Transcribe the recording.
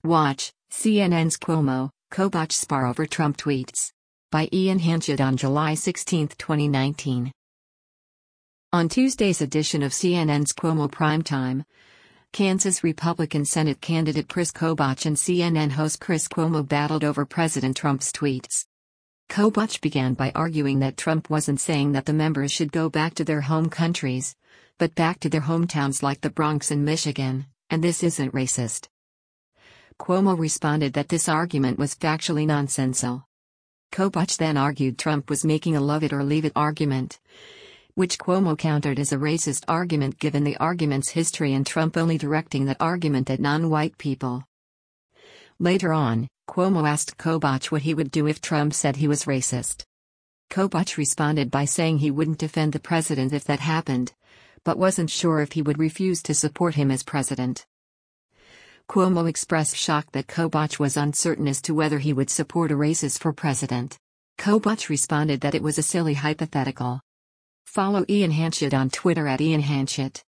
Watch, CNN's Cuomo, Kobach spar over Trump tweets. By Ian Hanchett on July 16, 2019. On Tuesday's edition of CNN's Cuomo Primetime, Kansas Republican Senate candidate Chris Kobach and CNN host Chris Cuomo battled over President Trump's tweets. Kobach began by arguing that Trump wasn't saying that the members should go back to their home countries, but back to their hometowns like the Bronx in Michigan, and this isn't racist. Cuomo responded that this argument was factually nonsensical. Kobach then argued Trump was making a love it or leave it argument, which Cuomo countered as a racist argument given the argument's history and Trump only directing that argument at non-white people. Later on, Cuomo asked Kobach what he would do if Trump said he was racist. Kobach responded by saying he wouldn't defend the president if that happened, but wasn't sure if he would refuse to support him as president. Cuomo expressed shock that Kobach was uncertain as to whether he would support a racist for president. Kobach responded that it was a silly hypothetical. Follow Ian Hanchett on Twitter at Ian Hanchett.